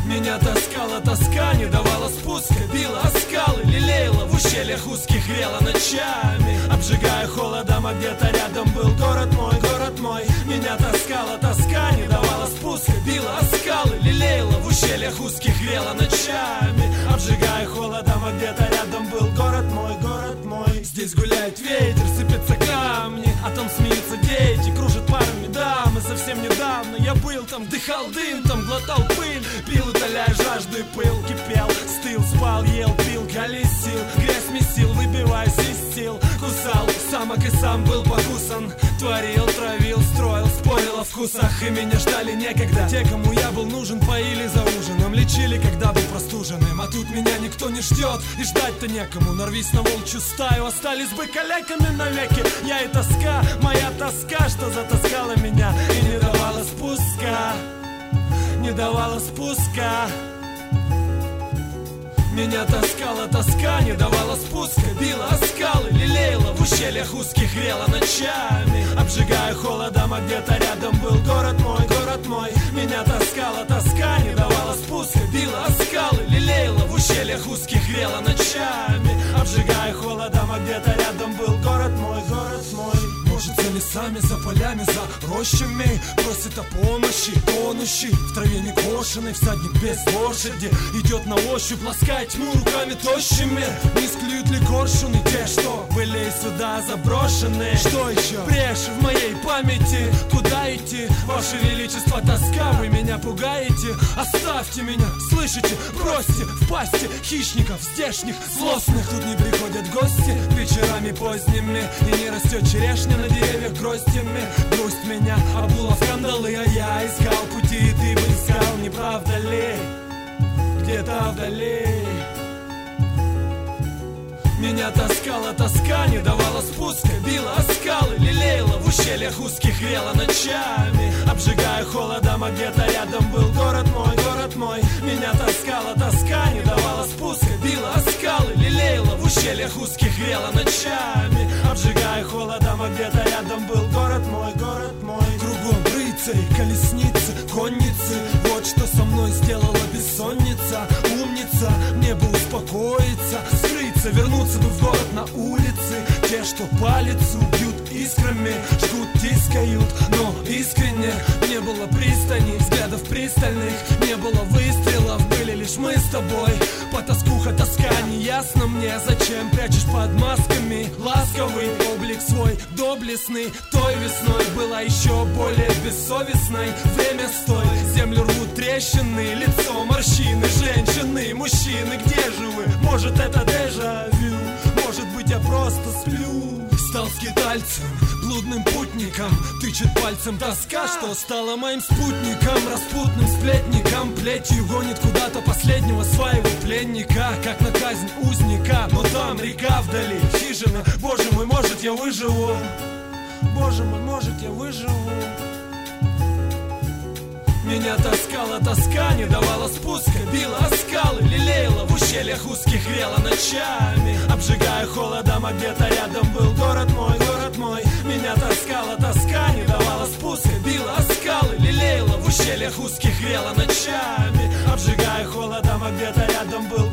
Меня таскала тоска, не давала спуска, била о скалы, лелеяла в ущельях узких, грела ночами, обжигая холодом, а где-то рядом был город мой. Меня таскала тоска, не давала спуска, била о скалы, лелеяла в ущельях узких, грела ночами, обжигая холодом, а где-то рядом был город мой. Здесь гуляет ветер, сыпятся камни, а там смеются дети, кружат парами дамы. Совсем недавно я был там, дыхал дым, там глотал пыль, пил, утоляя жажду и пыл, кипел, стыл, спал, ел, пил, колесил, грязь месил, выбиваясь из сил, кусал самок и сам был покусан, творил, травил, строил, спорил о вкусах, и меня ждали некогда. Те, кому я был нужен, поили за ужином, лечили, когда был простуженным, а тут меня никто не ждет, и ждать-то некому. Нарвись на волчью стаю, остались бы калеками навеки. Я и тоска, моя тоска, что затаскала меня и не давала спуска, не давала спуска. Меня таскала тоска, не давала спуска, била о скалы, лелеяла в ущельях узких, грела ночами, обжигая холодом, а где-то рядом был город мой. Меня таскала тоска, не давала спуска, била о скалы, лелеяла в ущельях узких, грела ночами, обжигая холодом, а где-то рядом был город мой. Может, за лесами, за полями, за рощами просит о помощи тонущий в траве некошенный всадник без лошади, идет на ощупь, ласкает тьму руками тощими. Не склюют ли коршуны те, что были сюда заброшены? Что еще брешь в моей памяти? Куда идти? Ваше величество, тоска, вы меня пугаете. Оставьте меня, слышите? Бросьте в пасти хищников здешних злостных. Тут не приходят гости вечерами поздними, и не растет черешня на деревьях гроздями. Грусть меня обула в кандалы, а я искал пути, и ты бы искал, не правда ли? Где-то вдали. Меня таскала тоска, не давала спуска, била о скалы, лелеяла в ущельях узких, грела ночами, обжигая холодом, а где-то рядом был город мой. Меня таскала тоска, не давала спуска, била о скалы, лелеяла в ущельях узких, грела ночами, обжигая холодом, а где-то рядом был город мой. Кругом рыцари, колесницы, конницы, вот что со мной сделала бессонница. Умница, мне бы успокоиться, скрыться, вернуться бы в город на улице. Те, что палец убьют искрами, жгут, тискают, но искренне. Не было пристани, взглядов пристальных, не было выстрелов, были лишь мы с тобой. Потаскуха, тоска, не ясно мне, зачем прячешь под масками ласковый облик свой доблестный. Той весной была еще более бессовестной. Время стой, землю рвут трещины, лицо морщины, женщины, мужчины, где же вы? Может, это дежавю, может быть, я просто сплю. Стал скитальцем, блудным путником, тычет пальцем тоска, что стала моим спутником, распутным сплетником, плетью гонит куда-то последнего своего пленника, как на казнь узника. Но там река вдали, хижина, боже мой, может, я выживу. Боже мой, может, я выживу. Меня таскала тоска, не давала спуска, била о скалы, лелеяла в ущельях узких, грела ночами, обжигая холодом, а где-то рядом был город мой. Меня таскала тоска, не давала спуска, била о скалы, лелеяла в ущельях узких, грела ночами, обжигая холодом, а где-то рядом был